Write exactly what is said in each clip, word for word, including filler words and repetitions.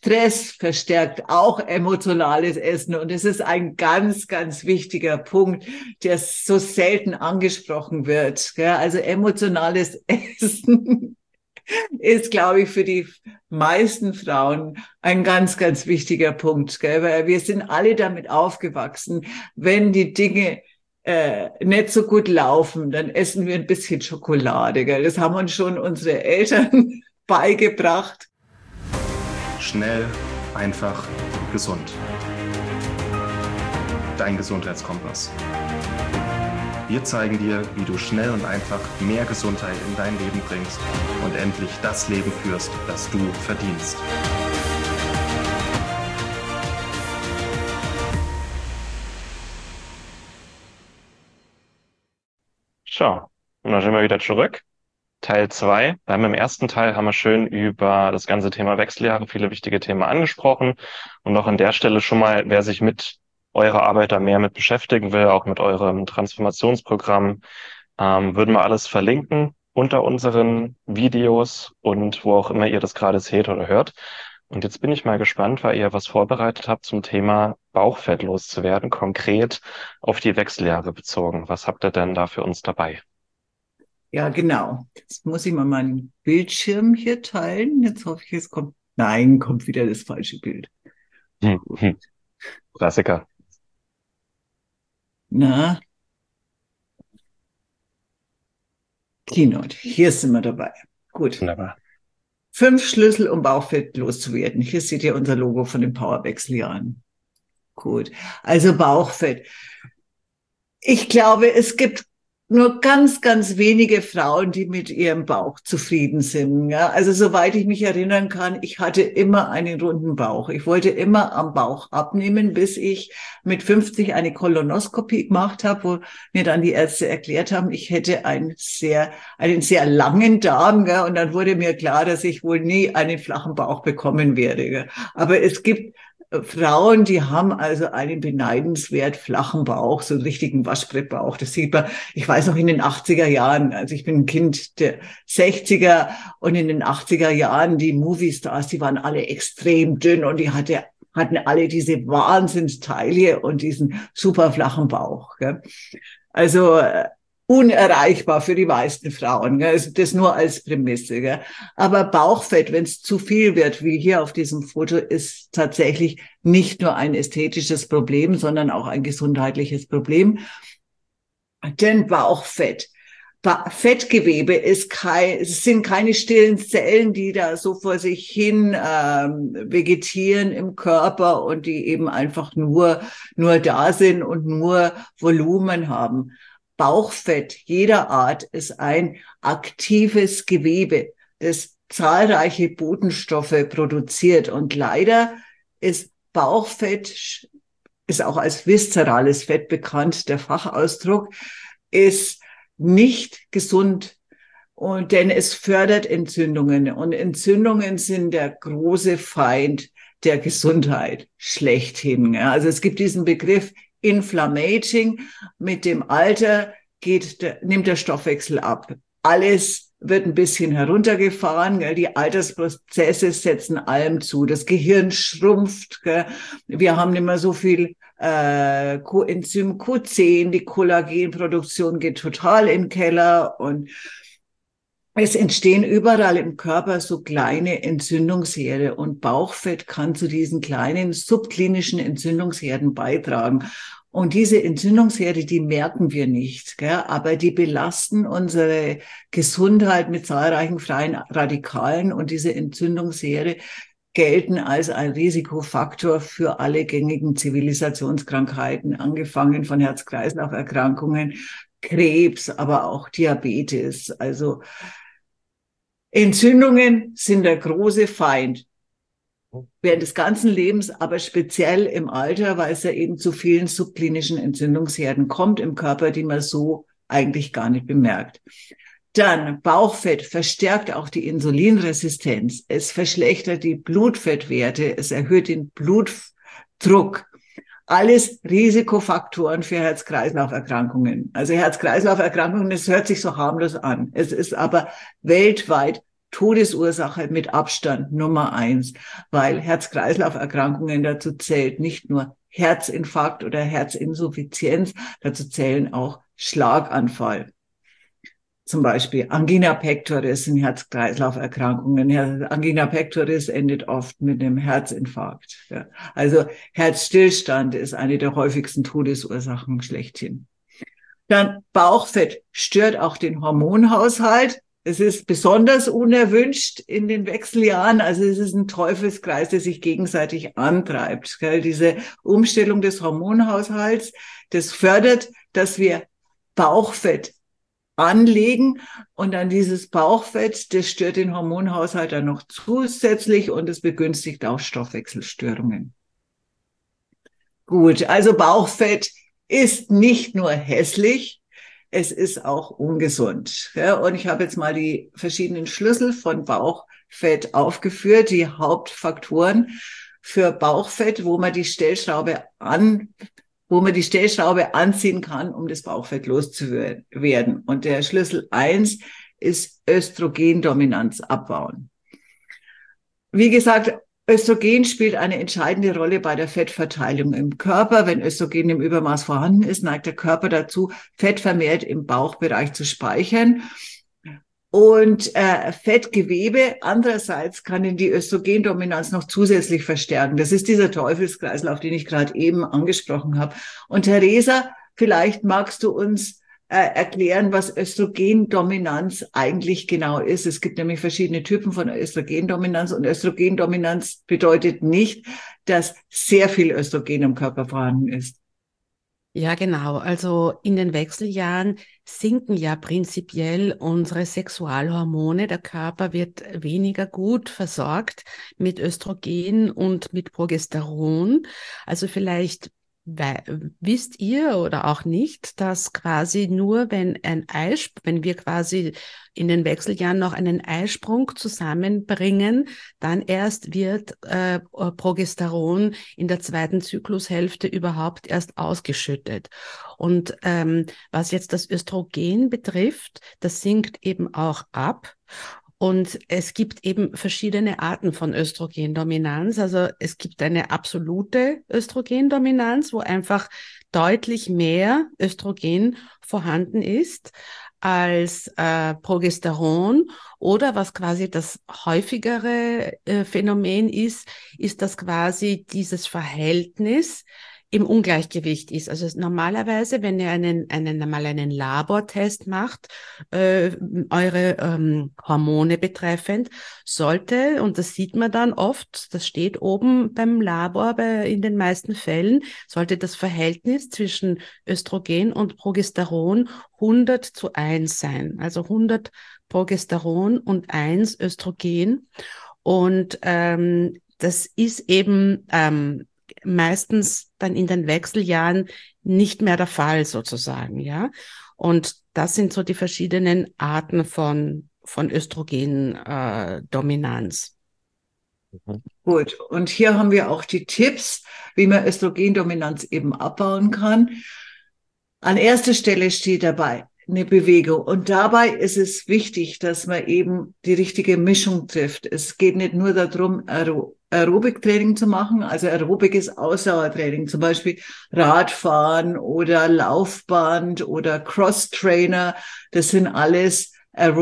Stress verstärkt auch emotionales Essen. Und es ist ein ganz, ganz wichtiger Punkt, der so selten angesprochen wird. Also emotionales Essen ist, glaube ich, für die meisten Frauen ein ganz, ganz wichtiger Punkt. Weil wir sind alle damit aufgewachsen, wenn die Dinge äh, nicht so gut laufen, dann essen wir ein bisschen Schokolade. Gell? Das haben uns schon unsere Eltern beigebracht. Schnell, einfach, gesund. Dein Gesundheitskompass. Wir zeigen dir, wie du schnell und einfach mehr Gesundheit in dein Leben bringst und endlich das Leben führst, das du verdienst. So, und dann sind wir wieder zurück. Teil zwei. Beim im ersten Teil haben wir schön über das ganze Thema Wechseljahre, viele wichtige Themen angesprochen. Und auch an der Stelle schon mal, wer sich mit eurer Arbeit da mehr mit beschäftigen will, auch mit eurem Transformationsprogramm, ähm, würden wir alles verlinken unter unseren Videos und wo auch immer ihr das gerade seht oder hört. Und jetzt bin ich mal gespannt, weil ihr was vorbereitet habt zum Thema Bauchfett loszuwerden, konkret auf die Wechseljahre bezogen. Was habt ihr denn da für uns dabei? Ja, genau. Jetzt muss ich mal meinen Bildschirm hier teilen. Jetzt hoffe ich, es kommt. Nein, kommt wieder das falsche Bild. Hm, hm. Klassiker. Na, Keynote. Hier sind wir dabei. Gut. Wunderbar. Fünf Schlüssel, um Bauchfett loszuwerden. Hier seht ihr unser Logo von den Powerwechseljahren. Gut. Also Bauchfett. Ich glaube, es gibt nur ganz, ganz wenige Frauen, die mit ihrem Bauch zufrieden sind. Ja? Also soweit ich mich erinnern kann, ich hatte immer einen runden Bauch. Ich wollte immer am Bauch abnehmen, bis ich mit fünfzig eine Kolonoskopie gemacht habe, wo mir dann die Ärzte erklärt haben, ich hätte einen sehr, einen sehr langen Darm. Ja? Und dann wurde mir klar, dass ich wohl nie einen flachen Bauch bekommen werde. Ja? Aber es gibt Frauen, die haben also einen beneidenswert flachen Bauch, so einen richtigen Waschbrettbauch. Das sieht man, ich weiß noch in den achtziger Jahren, also ich bin ein Kind der sechziger und in den achtziger Jahren, die Moviestars, die waren alle extrem dünn und die hatte, hatten alle diese Wahnsinnstaille und diesen super flachen Bauch. Gell? Also unerreichbar für die meisten Frauen. Gell? Also das nur als Prämisse. Gell? Aber Bauchfett, wenn es zu viel wird, wie hier auf diesem Foto, ist tatsächlich nicht nur ein ästhetisches Problem, sondern auch ein gesundheitliches Problem. Denn Bauchfett, ba- Fettgewebe ist kein, es sind keine stillen Zellen, die da so vor sich hin ähm, vegetieren im Körper und die eben einfach nur nur da sind und nur Volumen haben. Bauchfett jeder Art ist ein aktives Gewebe, das zahlreiche Botenstoffe produziert. Und leider ist Bauchfett, ist auch als viszerales Fett bekannt, der Fachausdruck, ist nicht gesund. Und denn es fördert Entzündungen. Und Entzündungen sind der große Feind der Gesundheit schlechthin. Also es gibt diesen Begriff Inflammating. Mit dem Alter geht der, nimmt der Stoffwechsel ab. Alles wird ein bisschen heruntergefahren. Gell? Die Altersprozesse setzen allem zu. Das Gehirn schrumpft. Gell? Wir haben nicht mehr so viel äh, Coenzym Q zehn. Die Kollagenproduktion geht total in den Keller und es entstehen überall im Körper so kleine Entzündungsherde und Bauchfett kann zu diesen kleinen subklinischen Entzündungsherden beitragen. Und diese Entzündungsherde, die merken wir nicht, gell? Aber die belasten unsere Gesundheit mit zahlreichen freien Radikalen und diese Entzündungsherde gelten als ein Risikofaktor für alle gängigen Zivilisationskrankheiten, angefangen von Herz-Kreislauf-Erkrankungen, Krebs, aber auch Diabetes. Also Entzündungen sind der große Feind während des ganzen Lebens, aber speziell im Alter, weil es ja eben zu vielen subklinischen Entzündungsherden kommt im Körper, die man so eigentlich gar nicht bemerkt. Dann Bauchfett verstärkt auch die Insulinresistenz. Es verschlechtert die Blutfettwerte. Es erhöht den Blutdruck. Alles Risikofaktoren für Herz-Kreislauf-Erkrankungen. Also Herz-Kreislauf-Erkrankungen, das hört sich so harmlos an. Es ist aber weltweit Todesursache mit Abstand Nummer eins, weil Herz-Kreislauf-Erkrankungen, dazu zählt nicht nur Herzinfarkt oder Herzinsuffizienz, dazu zählen auch Schlaganfall. Zum Beispiel Angina pectoris sind Herz-Kreislauf-Erkrankungen. Angina pectoris endet oft mit einem Herzinfarkt. Ja. Also Herzstillstand ist eine der häufigsten Todesursachen schlechthin. Dann Bauchfett stört auch den Hormonhaushalt. Es ist besonders unerwünscht in den Wechseljahren. Also es ist ein Teufelskreis, der sich gegenseitig antreibt. Diese Umstellung des Hormonhaushalts, das fördert, dass wir Bauchfett anlegen und dann dieses Bauchfett, das stört den Hormonhaushalt dann noch zusätzlich und es begünstigt auch Stoffwechselstörungen. Gut, also Bauchfett ist nicht nur hässlich, es ist auch ungesund. Ja, und ich habe jetzt mal die verschiedenen Schlüssel von Bauchfett aufgeführt, die Hauptfaktoren für Bauchfett, wo man die Stellschraube an wo man die Stellschraube anziehen kann, um das Bauchfett loszuwerden. Und der Schlüssel eins ist Östrogendominanz abbauen. Wie gesagt, Östrogen spielt eine entscheidende Rolle bei der Fettverteilung im Körper. Wenn Östrogen im Übermaß vorhanden ist, neigt der Körper dazu, Fett vermehrt im Bauchbereich zu speichern. Und äh, Fettgewebe andererseits kann in die Östrogendominanz noch zusätzlich verstärken. Das ist dieser Teufelskreislauf, den ich gerade eben angesprochen habe. Und Theresa, vielleicht magst du uns äh, erklären, was Östrogendominanz eigentlich genau ist. Es gibt nämlich verschiedene Typen von Östrogendominanz und Östrogendominanz bedeutet nicht, dass sehr viel Östrogen im Körper vorhanden ist. Ja, genau. Also in den Wechseljahren sinken ja prinzipiell unsere Sexualhormone. Der Körper wird weniger gut versorgt mit Östrogen und mit Progesteron. Also vielleicht we- wisst ihr oder auch nicht, dass quasi nur wenn ein Eisp- wenn wir quasi in den Wechseljahren noch einen Eisprung zusammenbringen, dann erst wird äh, Progesteron in der zweiten Zyklushälfte überhaupt erst ausgeschüttet. Und ähm, was jetzt das Östrogen betrifft, das sinkt eben auch ab. Und es gibt eben verschiedene Arten von Östrogendominanz. Also es gibt eine absolute Östrogendominanz, wo einfach deutlich mehr Östrogen vorhanden ist als äh, Progesteron, oder was quasi das häufigere äh, Phänomen ist, ist, dass quasi dieses Verhältnis im Ungleichgewicht ist. Also normalerweise, wenn ihr einen, einen, mal einen Labortest macht, äh, eure ähm, Hormone betreffend, sollte, und das sieht man dann oft, das steht oben beim Labor bei, in den meisten Fällen, sollte das Verhältnis zwischen Östrogen und Progesteron hundert zu eins sein. Also hundert Progesteron und eins Östrogen. Und ähm, das ist eben ähm, meistens dann in den Wechseljahren nicht mehr der Fall sozusagen, ja. Und das sind so die verschiedenen Arten von, von Östrogendominanz. Mhm. Gut, und hier haben wir auch die Tipps, wie man Östrogendominanz eben abbauen kann. An erster Stelle steht dabei eine Bewegung. Und dabei ist es wichtig, dass man eben die richtige Mischung trifft. Es geht nicht nur darum, Aero Aerobiktraining zu machen. Also Aerobik ist Ausdauertraining, zum Beispiel Radfahren oder Laufband oder Cross-Trainer. Das sind alles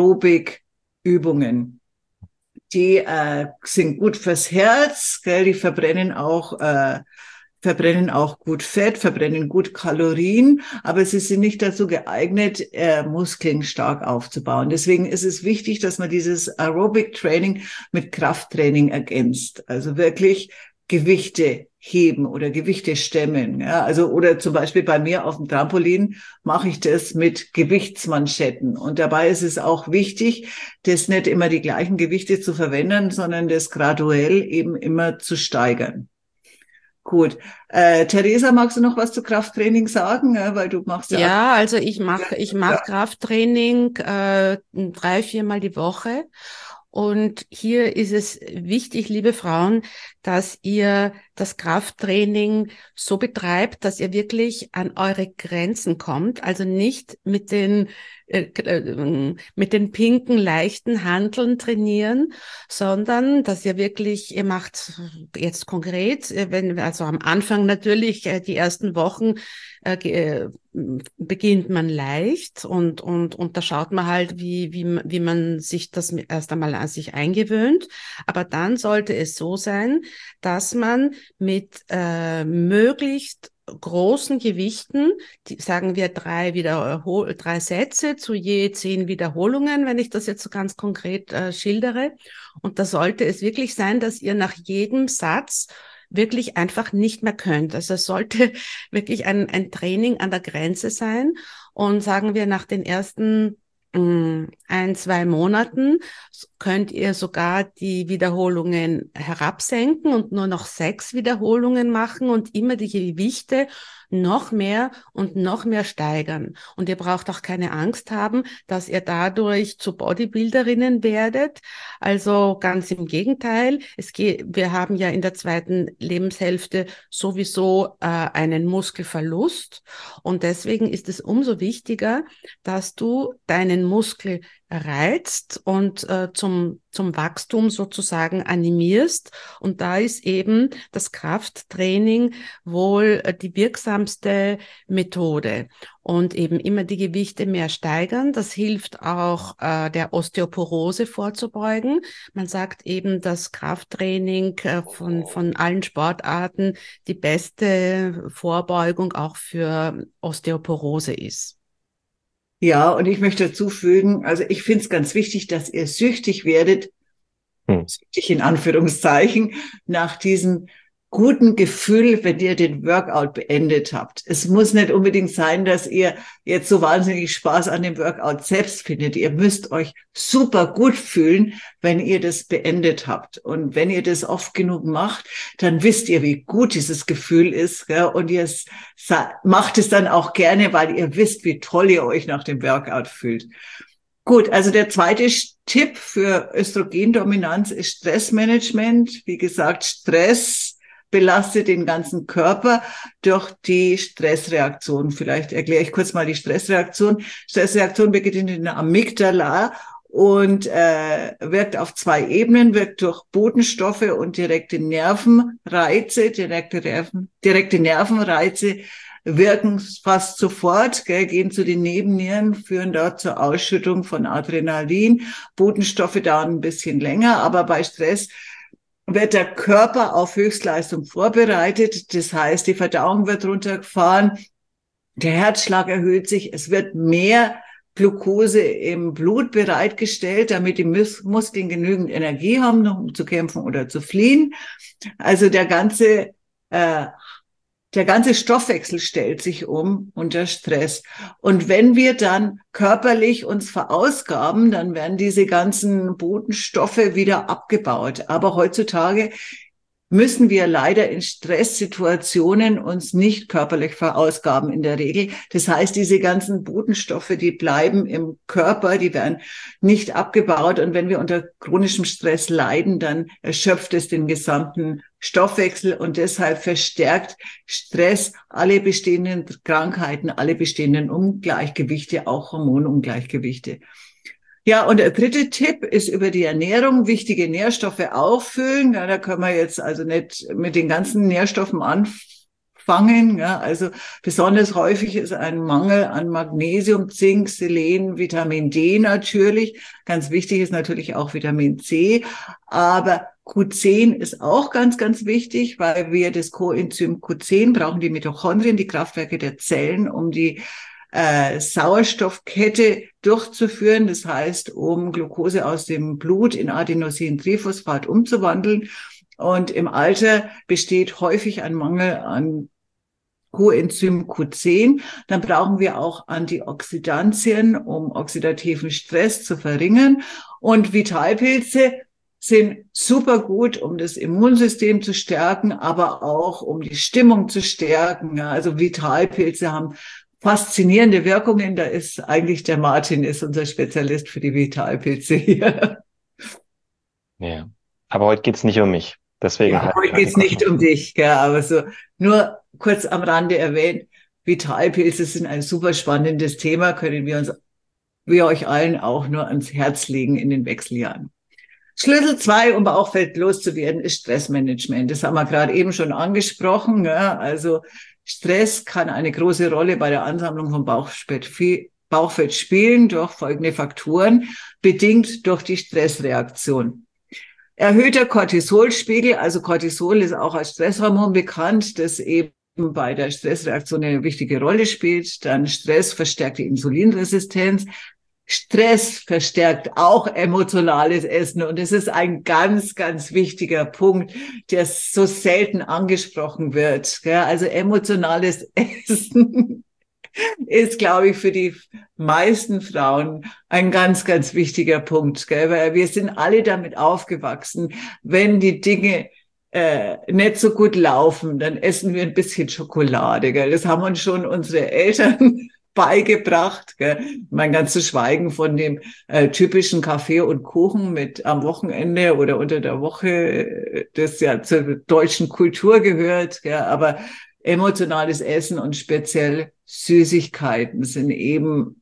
Aerobik-Übungen. Die äh, sind gut fürs Herz, gell? Die verbrennen auch äh, verbrennen auch gut Fett, verbrennen gut Kalorien, aber sie sind nicht dazu geeignet, äh, Muskeln stark aufzubauen. Deswegen ist es wichtig, dass man dieses Aerobic-Training mit Krafttraining ergänzt. Also wirklich Gewichte heben oder Gewichte stemmen. Ja, also oder zum Beispiel bei mir auf dem Trampolin mache ich das mit Gewichtsmanschetten. Und dabei ist es auch wichtig, das nicht immer die gleichen Gewichte zu verwenden, sondern das graduell eben immer zu steigern. Gut. Äh, Theresa, magst du noch was zu Krafttraining sagen? Ja, weil du machst ja. Ja, also ich mache ich mach Ja. Krafttraining äh, drei, viermal die Woche. Und hier ist es wichtig, liebe Frauen, dass ihr das Krafttraining so betreibt, dass ihr wirklich an eure Grenzen kommt. Also nicht mit den äh, mit den pinken, leichten Hanteln trainieren, sondern dass ihr wirklich, ihr macht jetzt konkret, wenn, also am Anfang natürlich, äh, die ersten Wochen, äh, beginnt man leicht und, und, und da schaut man halt, wie, wie, wie man sich das erst einmal an sich eingewöhnt. Aber dann sollte es so sein, dass man mit äh, möglichst großen Gewichten, die, sagen wir drei Wiederhol drei Sätze zu je zehn Wiederholungen, wenn ich das jetzt so ganz konkret äh, schildere. Und da sollte es wirklich sein, dass ihr nach jedem Satz wirklich einfach nicht mehr könnt. Also es sollte wirklich ein, ein Training an der Grenze sein. Und sagen wir, nach den ersten mh, ein, zwei Monaten könnt ihr sogar die Wiederholungen herabsenken und nur noch sechs Wiederholungen machen und immer die Gewichte noch mehr und noch mehr steigern. Und ihr braucht auch keine Angst haben, dass ihr dadurch zu Bodybuilderinnen werdet. Also ganz im Gegenteil. Es geht, wir haben ja in der zweiten Lebenshälfte sowieso äh, einen Muskelverlust. Und deswegen ist es umso wichtiger, dass du deinen Muskel reizt und äh, zum zum Wachstum sozusagen animierst. Und da ist eben das Krafttraining wohl äh, die wirksamste Methode. Und eben immer die Gewichte mehr steigern. Das hilft auch, äh, der Osteoporose vorzubeugen. Man sagt eben, dass Krafttraining äh, von von allen Sportarten die beste Vorbeugung auch für Osteoporose ist. Ja, und ich möchte dazu fügen, also ich finde es ganz wichtig, dass ihr süchtig werdet, hm. süchtig in Anführungszeichen, nach diesem guten Gefühl, wenn ihr den Workout beendet habt. Es muss nicht unbedingt sein, dass ihr jetzt so wahnsinnig Spaß an dem Workout selbst findet. Ihr müsst euch super gut fühlen, wenn ihr das beendet habt. Und wenn ihr das oft genug macht, dann wisst ihr, wie gut dieses Gefühl ist. Gell? Und ihr macht es dann auch gerne, weil ihr wisst, wie toll ihr euch nach dem Workout fühlt. Gut, also der zweite Tipp für Östrogendominanz ist Stressmanagement. Wie gesagt, Stress belastet den ganzen Körper durch die Stressreaktion. Vielleicht erkläre ich kurz mal die Stressreaktion. Stressreaktion beginnt in der Amygdala und äh, wirkt auf zwei Ebenen, wirkt durch Botenstoffe und direkte Nervenreize. Direkte, Nerven, direkte Nervenreize wirken fast sofort, gell, gehen zu den Nebennieren, führen dort zur Ausschüttung von Adrenalin. Botenstoffe dauern ein bisschen länger, aber bei Stress wird der Körper auf Höchstleistung vorbereitet. Das heißt, die Verdauung wird runtergefahren, der Herzschlag erhöht sich, es wird mehr Glucose im Blut bereitgestellt, damit die Mus- Muskeln genügend Energie haben, um zu kämpfen oder zu fliehen. Also der ganze äh, Der ganze Stoffwechsel stellt sich um unter Stress. Und wenn wir dann körperlich uns verausgaben, dann werden diese ganzen Botenstoffe wieder abgebaut. Aber heutzutage müssen wir leider in Stresssituationen uns nicht körperlich verausgaben in der Regel. Das heißt, diese ganzen Botenstoffe, die bleiben im Körper, die werden nicht abgebaut. Und wenn wir unter chronischem Stress leiden, dann erschöpft es den gesamten Stoffwechsel und deshalb verstärkt Stress alle bestehenden Krankheiten, alle bestehenden Ungleichgewichte, auch Hormonungleichgewichte. Ja, und der dritte Tipp ist über die Ernährung, wichtige Nährstoffe auffüllen. Ja, da können wir jetzt also nicht mit den ganzen Nährstoffen anfangen. Ja, also besonders häufig ist ein Mangel an Magnesium, Zink, Selen, Vitamin D natürlich. Ganz wichtig ist natürlich auch Vitamin C. Aber Q zehn ist auch ganz, ganz wichtig, weil wir das Coenzym Q zehn brauchen, die Mitochondrien, die Kraftwerke der Zellen, um die Äh, Sauerstoffkette durchzuführen, das heißt, um Glucose aus dem Blut in Adenosintriphosphat umzuwandeln. Und im Alter besteht häufig ein Mangel an Coenzym Q zehn. Dann brauchen wir auch Antioxidantien, um oxidativen Stress zu verringern. Und Vitalpilze sind super gut, um das Immunsystem zu stärken, aber auch um die Stimmung zu stärken. Also Vitalpilze haben faszinierende Wirkungen. Da ist eigentlich der Martin ist unser Spezialist für die Vitalpilze hier. Ja, aber heute geht's nicht um mich. Deswegen ja, halt heute geht's nicht um dich, gell, aber so nur kurz am Rande erwähnt, Vitalpilze sind ein super spannendes Thema, können wir uns wir euch allen auch nur ans Herz legen in den Wechseljahren. Schlüssel zwei, um Bauchfett loszuwerden, ist Stressmanagement. Das haben wir gerade eben schon angesprochen. Ja. Also Stress kann eine große Rolle bei der Ansammlung von Bauchfett, Bauchfett spielen durch folgende Faktoren, bedingt durch die Stressreaktion. Erhöhter Cortisolspiegel, also Cortisol ist auch als Stresshormon bekannt, das eben bei der Stressreaktion eine wichtige Rolle spielt. Dann Stress verstärkt die Insulinresistenz. Stress verstärkt auch emotionales Essen. Und es ist ein ganz, ganz wichtiger Punkt, der so selten angesprochen wird. Also emotionales Essen ist, glaube ich, für die meisten Frauen ein ganz, ganz wichtiger Punkt. Weil wir sind alle damit aufgewachsen, wenn die Dinge äh, nicht so gut laufen, dann essen wir ein bisschen Schokolade. Das haben uns schon unsere Eltern beigebracht, gell? Mein ganz zu schweigen von dem äh, typischen Kaffee und Kuchen mit am Wochenende oder unter der Woche, das ja zur deutschen Kultur gehört, gell? Aber emotionales Essen und speziell Süßigkeiten sind eben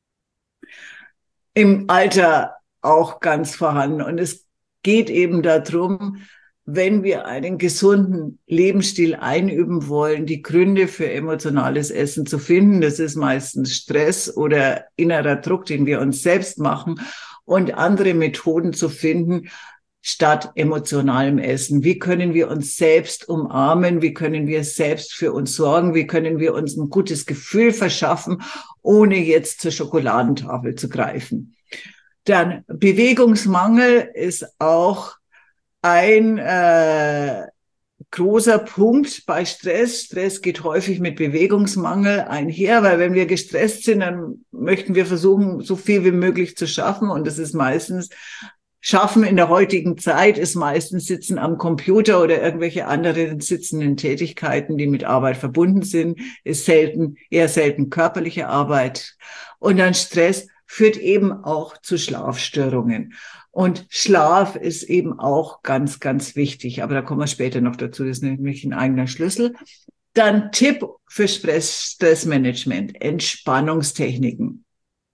im Alter auch ganz vorhanden. Und es geht eben darum, wenn wir einen gesunden Lebensstil einüben wollen, die Gründe für emotionales Essen zu finden. Das ist meistens Stress oder innerer Druck, den wir uns selbst machen, und andere Methoden zu finden statt emotionalem Essen. Wie können wir uns selbst umarmen? Wie können wir selbst für uns sorgen? Wie können wir uns ein gutes Gefühl verschaffen, ohne jetzt zur Schokoladentafel zu greifen? Dann Bewegungsmangel ist auch ein äh, großer Punkt bei Stress. Stress geht häufig mit Bewegungsmangel einher, weil wenn wir gestresst sind, dann möchten wir versuchen, so viel wie möglich zu schaffen. Und das ist meistens, Schaffen in der heutigen Zeit ist meistens Sitzen am Computer oder irgendwelche anderen sitzenden Tätigkeiten, die mit Arbeit verbunden sind, ist selten, eher selten körperliche Arbeit. Und dann Stress führt eben auch zu Schlafstörungen. Und Schlaf ist eben auch ganz, ganz wichtig. Aber da kommen wir später noch dazu. Das ist nämlich ein eigener Schlüssel. Dann Tipp für Stressmanagement. Entspannungstechniken.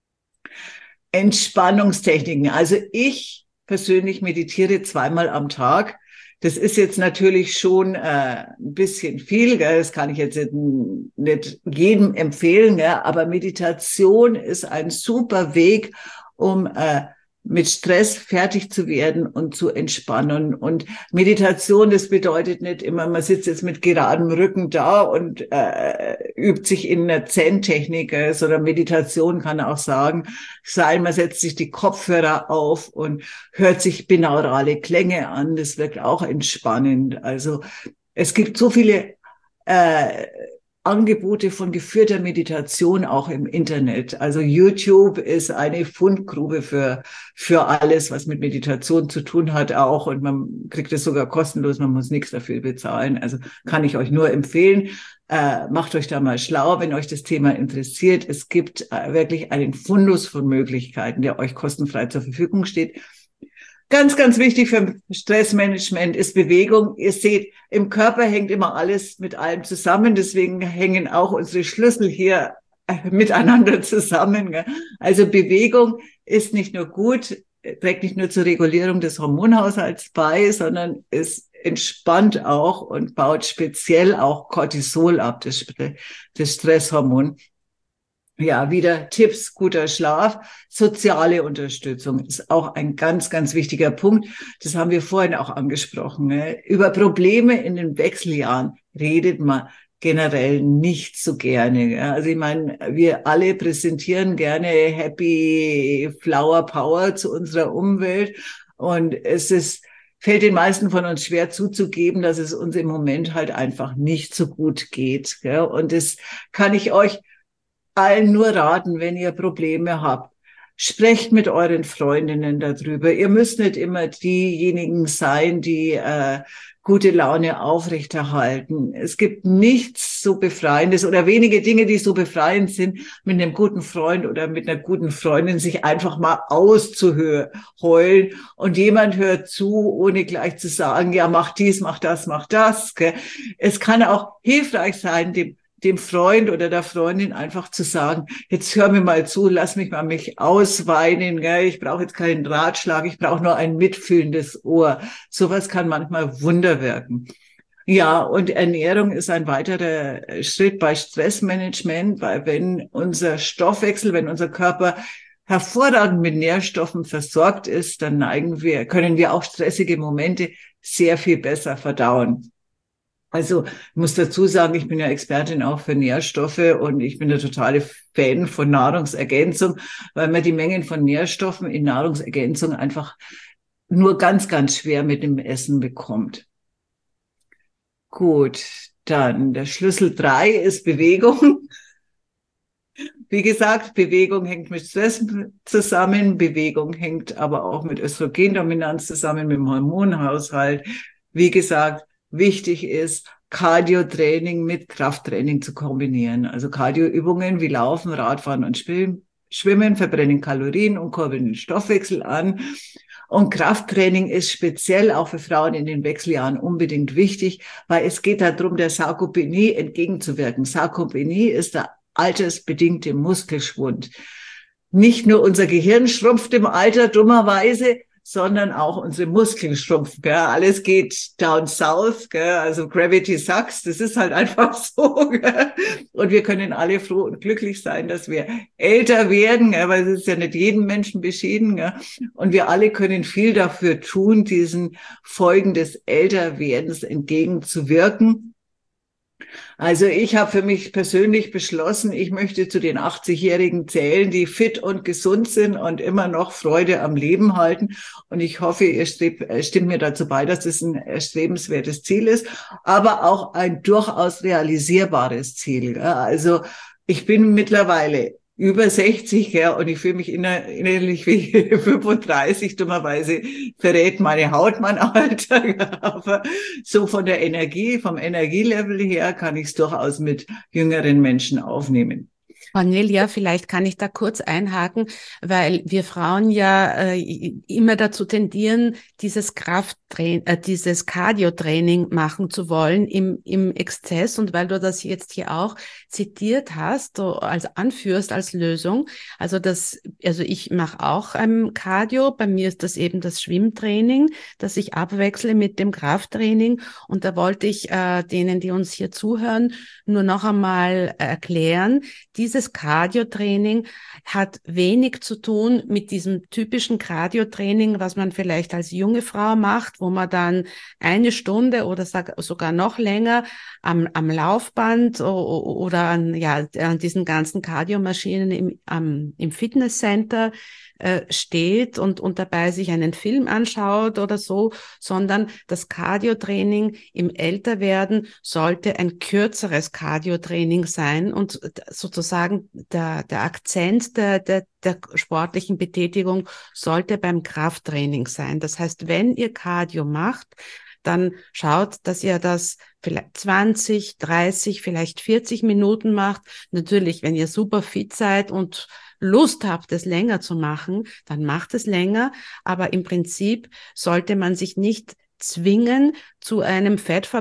Entspannungstechniken. Also ich persönlich meditiere zweimal am Tag. Das ist jetzt natürlich schon äh, ein bisschen viel. Gell? Das kann ich jetzt nicht jedem empfehlen. Gell? Aber Meditation ist ein super Weg, um äh, mit Stress fertig zu werden und zu entspannen. Und Meditation, das bedeutet nicht immer, man sitzt jetzt mit geradem Rücken da und äh, übt sich in einer Zen-Technik, äh, sondern Meditation kann auch sagen, sein, man setzt sich die Kopfhörer auf und hört sich binaurale Klänge an. Das wirkt auch entspannend. Also es gibt so viele äh, Angebote von geführter Meditation auch im Internet. Also YouTube ist eine Fundgrube für, für alles, was mit Meditation zu tun hat auch. Und man kriegt es sogar kostenlos, man muss nichts dafür bezahlen. Also kann ich euch nur empfehlen. Äh, macht euch da mal schlau, wenn euch das Thema interessiert. Es gibt äh, wirklich einen Fundus von Möglichkeiten, der euch kostenfrei zur Verfügung steht. Ganz, ganz wichtig für Stressmanagement ist Bewegung. Ihr seht, im Körper hängt immer alles mit allem zusammen. Deswegen hängen auch unsere Schlüssel hier miteinander zusammen. Also Bewegung ist nicht nur gut, trägt nicht nur zur Regulierung des Hormonhaushalts bei, sondern es entspannt auch und baut speziell auch Cortisol ab, das, das Stresshormon. Ja, wieder Tipps, guter Schlaf, soziale Unterstützung ist auch ein ganz, ganz wichtiger Punkt. Das haben wir vorhin auch angesprochen. Ne? Über Probleme in den Wechseljahren redet man generell nicht so gerne. Ja? Also ich meine, wir alle präsentieren gerne Happy Flower Power zu unserer Umwelt und es ist fällt den meisten von uns schwer zuzugeben, dass es uns im Moment halt einfach nicht so gut geht. Gell? Und das kann ich euch allen nur raten, wenn ihr Probleme habt. Sprecht mit euren Freundinnen darüber. Ihr müsst nicht immer diejenigen sein, die äh, gute Laune aufrechterhalten. Es gibt nichts so Befreiendes oder wenige Dinge, die so befreiend sind, mit einem guten Freund oder mit einer guten Freundin sich einfach mal auszuheulen und jemand hört zu, ohne gleich zu sagen, ja, mach dies, mach das, mach das. Gell? Es kann auch hilfreich sein, dem dem Freund oder der Freundin einfach zu sagen, jetzt hör mir mal zu, lass mich mal mich ausweinen, gell? Ich brauche jetzt keinen Ratschlag, ich brauche nur ein mitfühlendes Ohr. Sowas kann manchmal Wunder wirken. Ja, und Ernährung ist ein weiterer Schritt bei Stressmanagement, weil wenn unser Stoffwechsel, wenn unser Körper hervorragend mit Nährstoffen versorgt ist, dann neigen wir, können wir auch stressige Momente sehr viel besser verdauen. Also ich muss dazu sagen, ich bin ja Expertin auch für Nährstoffe und ich bin der totale Fan von Nahrungsergänzung, weil man die Mengen von Nährstoffen in Nahrungsergänzung einfach nur ganz, ganz schwer mit dem Essen bekommt. Gut, dann der Schlüssel drei ist Bewegung. Wie gesagt, Bewegung hängt mit Stress zusammen, Bewegung hängt aber auch mit Östrogendominanz zusammen, mit dem Hormonhaushalt. Wie gesagt, wichtig ist, Cardio-Training mit Krafttraining zu kombinieren. Also Cardio-Übungen wie Laufen, Radfahren und Schwimmen verbrennen Kalorien und kurbeln den Stoffwechsel an. Und Krafttraining ist speziell auch für Frauen in den Wechseljahren unbedingt wichtig, weil es geht darum, der Sarkopenie entgegenzuwirken. Sarkopenie ist der altersbedingte Muskelschwund. Nicht nur unser Gehirn schrumpft im Alter dummerweise, sondern auch unsere Muskeln schrumpfen. Gell? Alles geht down south, gell? Also Gravity sucks, das ist halt einfach so. Gell? Und wir können alle froh und glücklich sein, dass wir älter werden, gell? Weil es ist ja nicht jedem Menschen beschieden. Gell? Und wir alle können viel dafür tun, diesen Folgen des Älterwerdens entgegenzuwirken. Also ich habe für mich persönlich beschlossen, ich möchte zu den achtzig-Jährigen zählen, die fit und gesund sind und immer noch Freude am Leben halten. Und ich hoffe, ihr strebt, stimmt mir dazu bei, dass es ein erstrebenswertes Ziel ist, aber auch ein durchaus realisierbares Ziel. Also ich bin mittlerweile über sechzig, ja, und ich fühle mich inner, innerlich wie fünfunddreißig. Dummerweise verrät meine Haut mein Alter. Aber so von der Energie, vom Energielevel her kann ich es durchaus mit jüngeren Menschen aufnehmen. Cornelia, vielleicht kann ich da kurz einhaken, weil wir Frauen ja äh, immer dazu tendieren, dieses Krafttraining, äh, dieses Cardio-Training machen zu wollen im, im Exzess. Und weil du das jetzt hier auch zitiert hast, so als anführst als Lösung, also das, also ich mache auch ähm, Cardio. Bei mir ist das eben das Schwimmtraining, das ich abwechsle mit dem Krafttraining. Und da wollte ich äh, denen, die uns hier zuhören, nur noch einmal erklären, dieses Cardio-Training hat wenig zu tun mit diesem typischen Cardio-Training, was man vielleicht als junge Frau macht, wo man dann eine Stunde oder sogar noch länger am, am Laufband oder an, ja, an diesen ganzen Cardio-Maschinen im, am, im Fitnesscenter äh, steht und, und dabei sich einen Film anschaut oder so, sondern das Cardio-Training im Älterwerden sollte ein kürzeres Cardio-Training sein und sozusagen der, der Akzent der, der, der sportlichen Betätigung sollte beim Krafttraining sein. Das heißt, wenn ihr Cardio macht, dann schaut, dass ihr das vielleicht zwanzig, dreißig, vielleicht vierzig Minuten macht. Natürlich, wenn ihr super fit seid und Lust habt, es länger zu machen, dann macht es länger. Aber im Prinzip sollte man sich nicht zwingen zu einem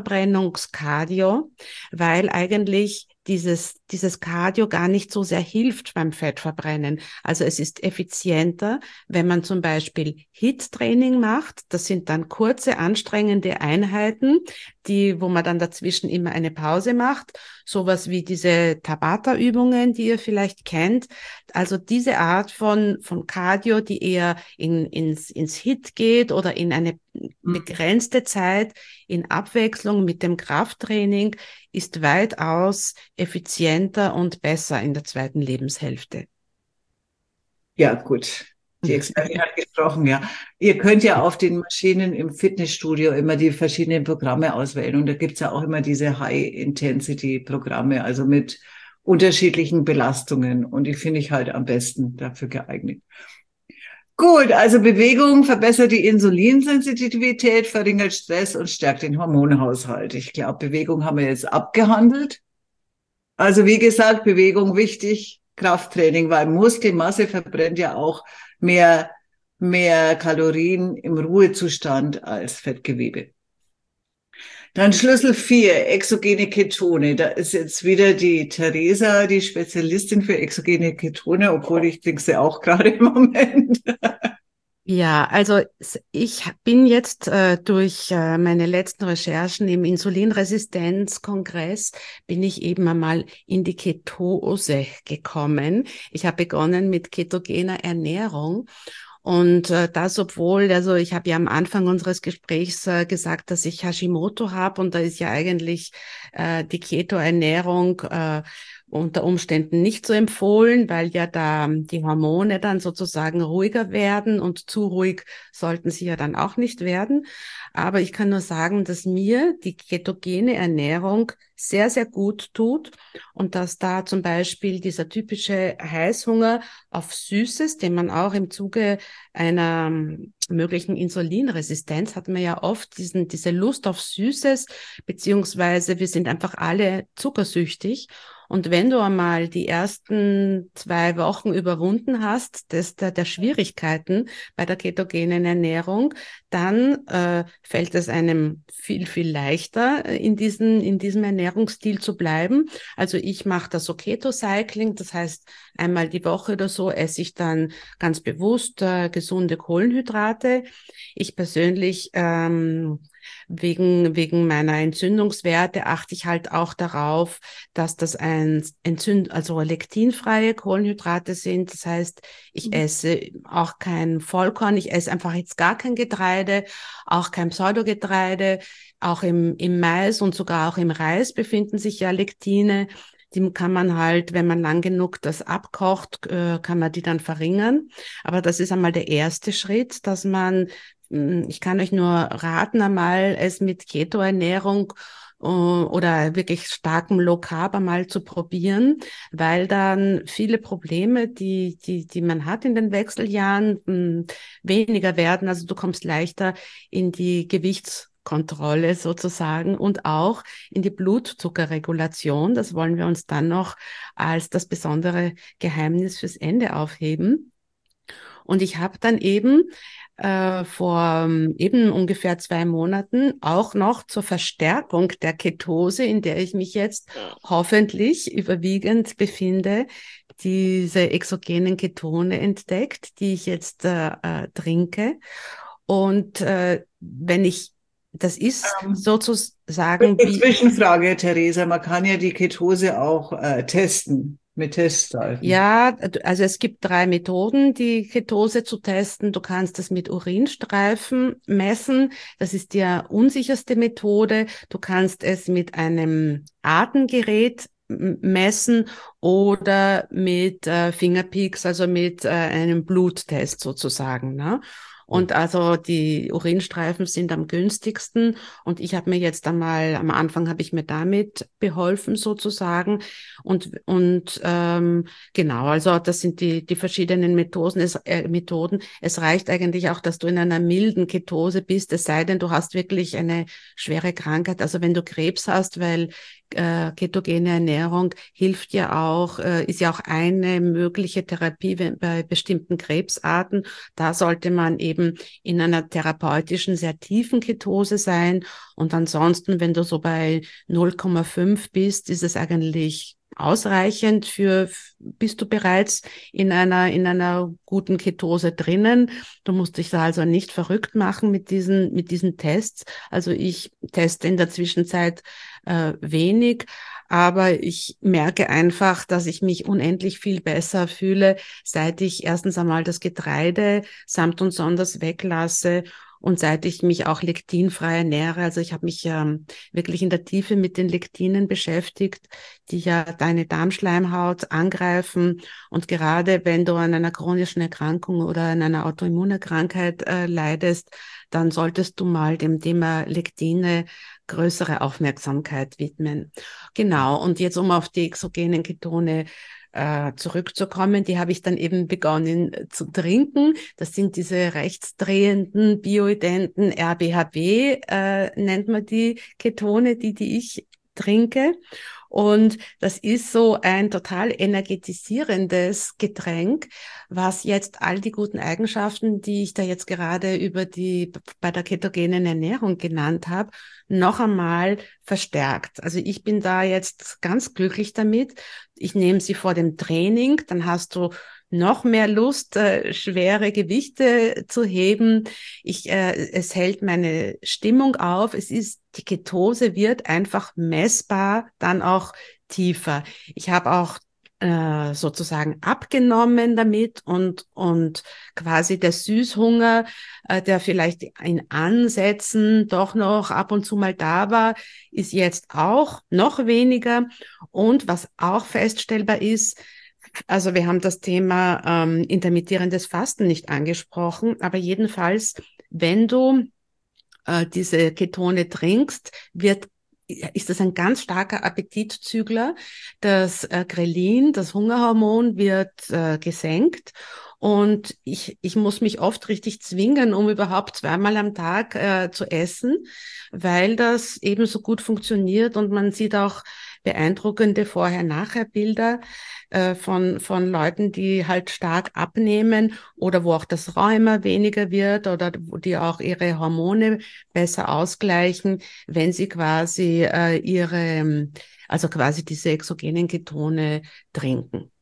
Fettverbrennungskardio, weil eigentlich dieses, dieses Cardio gar nicht so sehr hilft beim Fettverbrennen. Also es ist effizienter, wenn man zum Beispiel HIIT-Training macht. Das sind dann kurze, anstrengende Einheiten, die, wo man dann dazwischen immer eine Pause macht. Sowas wie diese Tabata-Übungen, die ihr vielleicht kennt. Also diese Art von, von Cardio, die eher in, ins, ins HIIT geht oder in eine begrenzte Zeit in Abwechslung mit dem Krafttraining, ist weitaus effizienter und besser in der zweiten Lebenshälfte. Ja, gut. Die Expertin hat gesprochen, ja. Ihr könnt ja auf den Maschinen im Fitnessstudio immer die verschiedenen Programme auswählen. Und da gibt's ja auch immer diese High-Intensity-Programme, also mit unterschiedlichen Belastungen. Und die finde ich halt am besten dafür geeignet. Gut, also Bewegung verbessert die Insulinsensitivität, verringert Stress und stärkt den Hormonhaushalt. Ich glaube, Bewegung haben wir jetzt abgehandelt. Also wie gesagt, Bewegung wichtig, Krafttraining, weil Muskelmasse verbrennt ja auch mehr, mehr Kalorien im Ruhezustand als Fettgewebe. Dann Schlüssel vier, exogene Ketone. Da ist jetzt wieder die Theresa, die Spezialistin für exogene Ketone, obwohl ich trinke sie auch gerade im Moment. Ja, also ich bin jetzt äh, durch äh, meine letzten Recherchen im Insulinresistenzkongress bin ich eben einmal in die Ketose gekommen. Ich habe begonnen mit ketogener Ernährung. Und äh, das, obwohl, also ich habe ja am Anfang unseres Gesprächs äh, gesagt, dass ich Hashimoto habe und da ist ja eigentlich äh, die Keto-Ernährung äh, unter Umständen nicht so empfohlen, weil ja da die Hormone dann sozusagen ruhiger werden und zu ruhig sollten sie ja dann auch nicht werden. Aber ich kann nur sagen, dass mir die ketogene Ernährung sehr, sehr gut tut und dass da zum Beispiel dieser typische Heißhunger auf Süßes, den man auch im Zuge einer möglichen Insulinresistenz hat man ja oft diesen, diese Lust auf Süßes, beziehungsweise wir sind einfach alle zuckersüchtig. Und wenn du einmal die ersten zwei Wochen überwunden hast, des, der, der Schwierigkeiten bei der ketogenen Ernährung, dann äh, fällt es einem viel, viel leichter, in, diesen, in diesem Ernährungsstil zu bleiben. Also ich mache das so Keto-Cycling, das heißt, einmal die Woche oder so esse ich dann ganz bewusst äh, gesunde Kohlenhydrate. Ich persönlich ähm, Wegen, wegen meiner Entzündungswerte achte ich halt auch darauf, dass das ein Entzünd, also lektinfreie Kohlenhydrate sind. Das heißt, ich esse auch kein Vollkorn, ich esse einfach jetzt gar kein Getreide, auch kein Pseudogetreide. Auch im, im Mais und sogar auch im Reis befinden sich ja Lektine. Die kann man halt, wenn man lang genug das abkocht, äh, kann man die dann verringern. Aber das ist einmal der erste Schritt, dass man ich kann euch nur raten, einmal es mit Keto-Ernährung äh, oder wirklich starkem Low Carb einmal zu probieren, weil dann viele Probleme, die, die, die man hat in den Wechseljahren, mh, weniger werden. Also du kommst leichter in die Gewichtskontrolle sozusagen und auch in die Blutzuckerregulation. Das wollen wir uns dann noch als das besondere Geheimnis fürs Ende aufheben. Und ich habe dann eben äh, vor ähm, eben ungefähr zwei Monaten auch noch zur Verstärkung der Ketose, in der ich mich jetzt hoffentlich überwiegend befinde, diese exogenen Ketone entdeckt, die ich jetzt äh, äh, trinke. Und äh, wenn ich, das ist Ähm, sozusagen Eine wie, Zwischenfrage, Theresa. Man kann ja die Ketose auch äh, testen mit Testsalben. ja, also es gibt drei Methoden, die Ketose zu testen. Du kannst das mit Urinstreifen messen. Das ist die unsicherste Methode. Du kannst es mit einem Atemgerät messen oder mit äh, Fingerpicks, also mit äh, einem Bluttest sozusagen, ne? Und also die Urinstreifen sind am günstigsten und ich habe mir jetzt einmal, am Anfang habe ich mir damit beholfen sozusagen und, und ähm, genau, also das sind die, die verschiedenen Methoden es, äh, Methoden. Es reicht eigentlich auch, dass du in einer milden Ketose bist, es sei denn, du hast wirklich eine schwere Krankheit, also wenn du Krebs hast, weil äh, ketogene Ernährung hilft ja auch, äh, ist ja auch eine mögliche Therapie bei bestimmten Krebsarten. Da sollte man eben in einer therapeutischen, sehr tiefen Ketose sein. Und ansonsten, wenn du so bei null Komma fünf bist, ist es eigentlich ausreichend für, bist du bereits in einer, in einer guten Ketose drinnen. Du musst dich da also nicht verrückt machen mit diesen, mit diesen Tests. Also ich teste in der Zwischenzeit äh, wenig, aber ich merke einfach, dass ich mich unendlich viel besser fühle, seit ich erstens einmal das Getreide samt und sonders weglasse und seit ich mich auch lektinfrei ernähre. Also ich habe mich ähm, wirklich in der Tiefe mit den Lektinen beschäftigt, die ja deine Darmschleimhaut angreifen. Und gerade wenn du an einer chronischen Erkrankung oder an einer Autoimmunerkrankheit äh, leidest, dann solltest du mal dem Thema Lektine größere Aufmerksamkeit widmen. Genau, und jetzt um auf die exogenen Ketone äh, zurückzukommen, die habe ich dann eben begonnen zu trinken. Das sind diese rechtsdrehenden, bioidenten R B H B, äh, nennt man die Ketone, die, die ich trinke. Und das ist so ein total energetisierendes Getränk, was jetzt all die guten Eigenschaften, die ich da jetzt gerade über die bei der ketogenen Ernährung genannt habe, noch einmal verstärkt. Also ich bin da jetzt ganz glücklich damit. Ich nehme sie vor dem Training, dann hast du noch mehr Lust, äh, schwere Gewichte zu heben. Ich, äh, es hält meine Stimmung auf. Es ist, die Ketose wird einfach messbar dann auch tiefer. Ich habe auch äh, sozusagen abgenommen damit und und quasi der Süßhunger, äh, der vielleicht in Ansätzen doch noch ab und zu mal da war, ist jetzt auch noch weniger. Und was auch feststellbar ist, also wir haben das Thema ähm, intermittierendes Fasten nicht angesprochen, aber jedenfalls, wenn du äh, diese Ketone trinkst, wird ist das ein ganz starker Appetitzügler. Das äh, Grelin, das Hungerhormon, wird äh, gesenkt. Und ich, ich muss mich oft richtig zwingen, um überhaupt zweimal am Tag äh, zu essen, weil das eben so gut funktioniert und man sieht auch beeindruckende Vorher-Nachher-Bilder äh, von, von Leuten, die halt stark abnehmen oder wo auch das Rheuma weniger wird oder wo die auch ihre Hormone besser ausgleichen, wenn sie quasi äh, ihre, also quasi diese exogenen Ketone trinken.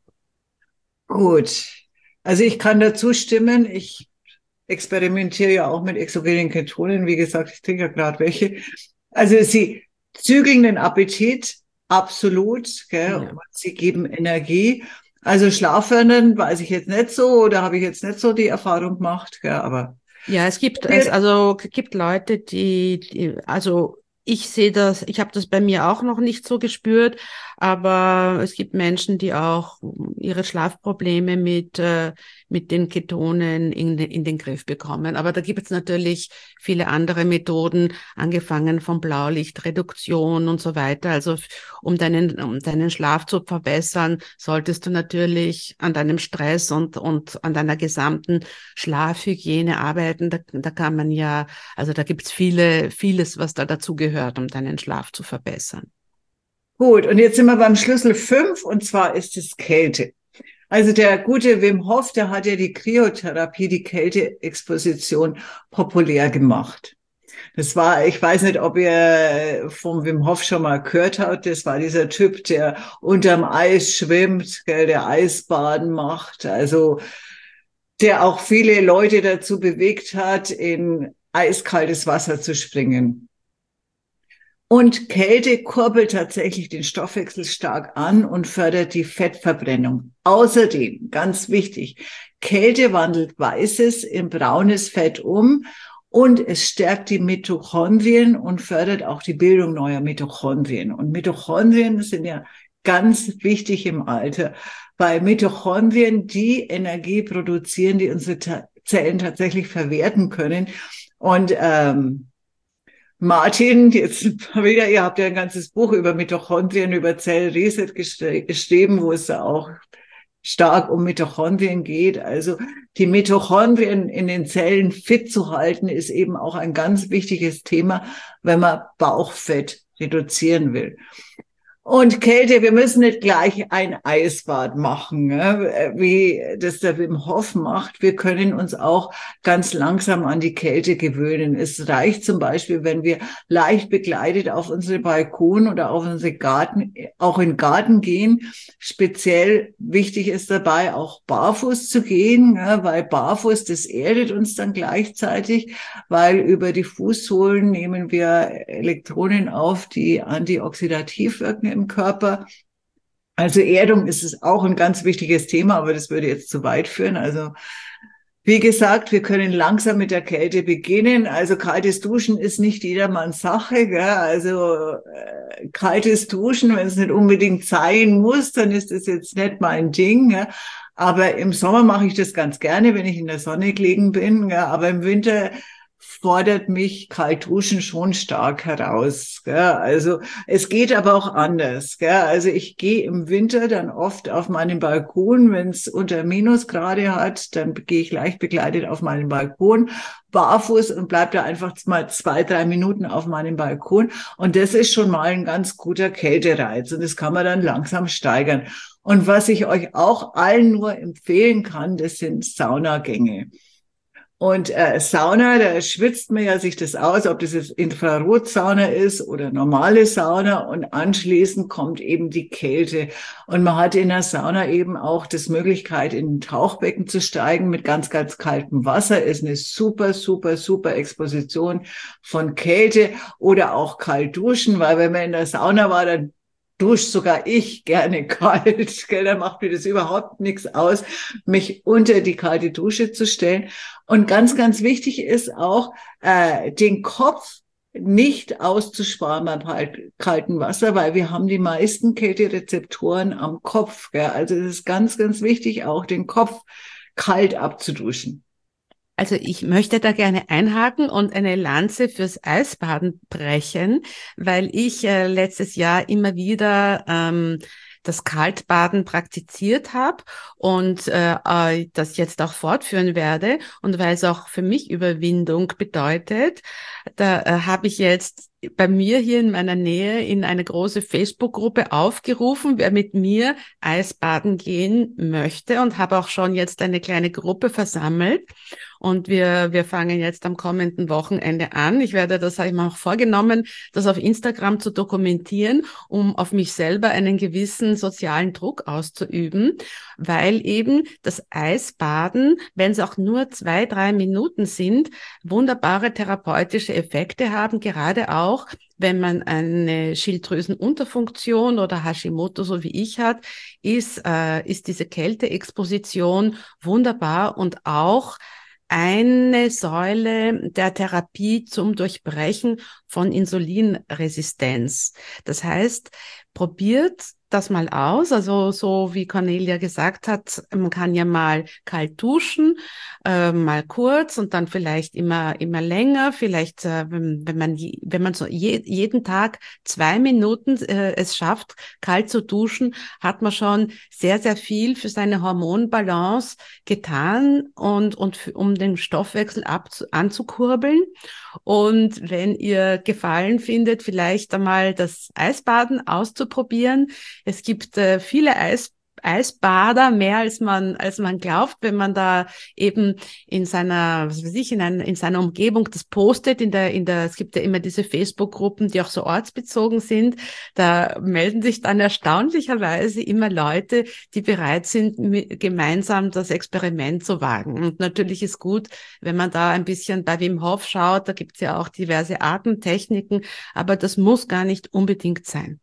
Gut. Also ich kann dazu stimmen. Ich experimentiere ja auch mit exogenen Ketonen. Wie gesagt, ich trinke ja gerade welche. Also sie zügeln den Appetit. Absolut, gell? Ja. Und sie geben Energie. Also Schlaffördern weiß ich jetzt nicht so oder habe ich jetzt nicht so die Erfahrung gemacht, gell? Aber ja, es gibt es also gibt Leute, die, die also ich sehe das, ich habe das bei mir auch noch nicht so gespürt, aber es gibt Menschen, die auch ihre Schlafprobleme mit äh, mit den Ketonen in, in den Griff bekommen. Aber da gibt es natürlich viele andere Methoden, angefangen von Blaulichtreduktion und so weiter. Also um deinen um deinen Schlaf zu verbessern, solltest du natürlich an deinem Stress und und an deiner gesamten Schlafhygiene arbeiten. Da, da kann man ja, also da gibt's viele vieles, was da dazu gehört, um deinen Schlaf zu verbessern. gut, und jetzt sind wir beim Schlüssel fünf und zwar ist es Kälte. Also der gute Wim Hof, der hat ja die Kryotherapie, die Kälteexposition populär gemacht. Das war, ich weiß nicht, ob ihr vom Wim Hof schon mal gehört habt, das war dieser Typ, der unterm Eis schwimmt, gell, der Eisbaden macht, also der auch viele Leute dazu bewegt hat, in eiskaltes Wasser zu springen. Und Kälte kurbelt tatsächlich den Stoffwechsel stark an und fördert die Fettverbrennung. Außerdem, ganz wichtig, Kälte wandelt weißes in braunes Fett um und es stärkt die Mitochondrien und fördert auch die Bildung neuer Mitochondrien. Und Mitochondrien sind ja ganz wichtig im Alter, weil Mitochondrien die Energie produzieren, die unsere Zellen tatsächlich verwerten können. Und ähm, Martin, jetzt wieder, ihr habt ja ein ganzes Buch über Mitochondrien, über Zellreset geschrieben, wo es da auch stark um Mitochondrien geht. Also die Mitochondrien in den Zellen fit zu halten, ist eben auch ein ganz wichtiges Thema, wenn man Bauchfett reduzieren will. Und Kälte, wir müssen nicht gleich ein Eisbad machen, ne, wie das der Wim Hof macht. Wir können uns auch ganz langsam an die Kälte gewöhnen. Es reicht zum Beispiel, wenn wir leicht bekleidet auf unsere Balkon oder auf unsere Garten, auch in den Garten gehen. Speziell wichtig ist dabei auch barfuß zu gehen, ne, weil barfuß, das erdet uns dann gleichzeitig, weil über die Fußsohlen nehmen wir Elektronen auf, die antioxidativ wirken im Körper. Also Erdung ist es auch ein ganz wichtiges Thema, aber das würde jetzt zu weit führen. Also wie gesagt, wir können langsam mit der Kälte beginnen. Also kaltes Duschen ist nicht jedermanns Sache, gell? Also äh, kaltes Duschen, wenn es nicht unbedingt sein muss, dann ist das jetzt nicht mein Ding. Gell? Aber im Sommer mache ich das ganz gerne, wenn ich in der Sonne gelegen bin. Gell? Aber im Winter fordert mich Kaltduschen schon stark heraus. Gell? Also es geht aber auch anders. Gell? Also ich gehe im Winter dann oft auf meinen Balkon, wenn es unter Minusgrade hat, dann gehe ich leicht bekleidet auf meinen Balkon, barfuß und bleib da einfach mal zwei, drei Minuten auf meinem Balkon. Und das ist schon mal ein ganz guter Kältereiz und das kann man dann langsam steigern. Und was ich euch auch allen nur empfehlen kann, das sind Saunagänge. Und äh, Sauna, da schwitzt man ja sich das aus, ob das jetzt Infrarotsauna ist oder normale Sauna und anschließend kommt eben die Kälte. Und man hat in der Sauna eben auch das Möglichkeit, in ein Tauchbecken zu steigen mit ganz, ganz kaltem Wasser. Ist eine super, super, super Exposition von Kälte oder auch kalt duschen, weil wenn man in der Sauna war, dann duscht sogar ich gerne kalt, gell? Da macht mir das überhaupt nichts aus, mich unter die kalte Dusche zu stellen. Und ganz, ganz wichtig ist auch, äh, den Kopf nicht auszusparen beim kalten Wasser, weil wir haben die meisten Kälterezeptoren am Kopf, gell? Also es ist ganz, ganz wichtig, auch den Kopf kalt abzuduschen. Also ich möchte da gerne einhaken und eine Lanze fürs Eisbaden brechen, weil ich äh, letztes Jahr immer wieder ähm, das Kaltbaden praktiziert habe und äh, das jetzt auch fortführen werde und weil es auch für mich Überwindung bedeutet, da äh, habe ich jetzt bei mir hier in meiner Nähe in eine große Facebook-Gruppe aufgerufen, wer mit mir Eisbaden gehen möchte und habe auch schon jetzt eine kleine Gruppe versammelt. Und wir, wir fangen jetzt am kommenden Wochenende an. Ich werde, das habe ich mir auch vorgenommen, das auf Instagram zu dokumentieren, um auf mich selber einen gewissen sozialen Druck auszuüben, weil eben das Eisbaden, wenn es auch nur zwei, drei Minuten sind, wunderbare therapeutische Effekte haben, gerade auch, wenn man eine Schilddrüsenunterfunktion oder Hashimoto, so wie ich hat, ist, äh, ist diese Kälteexposition wunderbar und auch eine Säule der Therapie zum Durchbrechen von Insulinresistenz. Das heißt, probiert das mal aus. Also so wie Cornelia gesagt hat, man kann ja mal kalt duschen, äh, mal kurz und dann vielleicht immer immer länger. Vielleicht, äh, wenn, wenn man wenn man so je, jeden Tag zwei Minuten äh, es schafft, kalt zu duschen, hat man schon sehr sehr viel für seine Hormonbalance getan und und für, um den Stoffwechsel ab, anzukurbeln. Und wenn ihr Gefallen findet, vielleicht einmal das Eisbaden auszuprobieren. Es gibt äh, viele Eis, Eisbader, mehr als man als man glaubt, wenn man da eben in seiner, was weiß ich, in, ein, in seiner Umgebung das postet, in der, in der, es gibt ja immer diese Facebook-Gruppen, die auch so ortsbezogen sind, da melden sich dann erstaunlicherweise immer Leute, die bereit sind, mit, gemeinsam das Experiment zu wagen. Und natürlich ist gut, wenn man da ein bisschen bei Wim Hof schaut, da gibt's ja auch diverse Atemtechniken, aber das muss gar nicht unbedingt sein.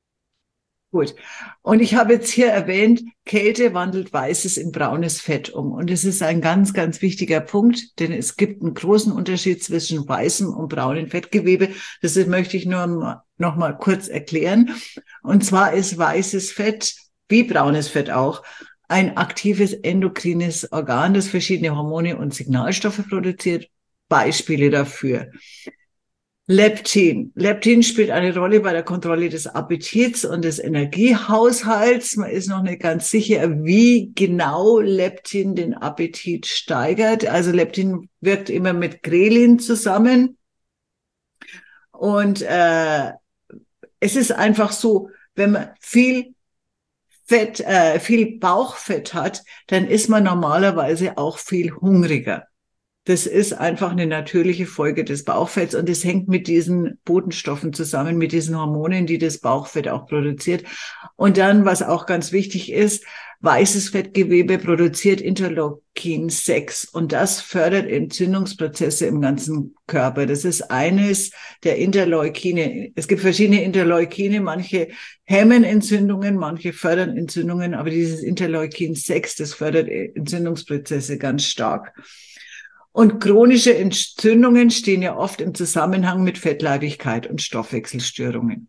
Gut. Und ich habe jetzt hier erwähnt, Kälte wandelt Weißes in braunes Fett um. Und es ist ein ganz, ganz wichtiger Punkt, denn es gibt einen großen Unterschied zwischen weißem und braunem Fettgewebe. Das möchte ich nur noch mal kurz erklären. Und zwar ist weißes Fett, wie braunes Fett auch, ein aktives endokrines Organ, das verschiedene Hormone und Signalstoffe produziert. Beispiele dafür. Leptin. Leptin spielt eine Rolle bei der Kontrolle des Appetits und des Energiehaushalts. Man ist noch nicht ganz sicher, wie genau Leptin den Appetit steigert. Also Leptin wirkt immer mit Grelin zusammen. Und äh, es ist einfach so, wenn man viel Fett, äh, viel Bauchfett hat, dann ist man normalerweise auch viel hungriger. Das ist einfach eine natürliche Folge des Bauchfetts und es hängt mit diesen Botenstoffen zusammen, mit diesen Hormonen, die das Bauchfett auch produziert. Und dann, was auch ganz wichtig ist, weißes Fettgewebe produziert Interleukin sechs und das fördert Entzündungsprozesse im ganzen Körper. Das ist eines der Interleukine. Es gibt verschiedene Interleukine, manche hemmen Entzündungen, manche fördern Entzündungen, aber dieses Interleukin sechs, das fördert Entzündungsprozesse ganz stark. Und chronische Entzündungen stehen ja oft im Zusammenhang mit Fettleibigkeit und Stoffwechselstörungen.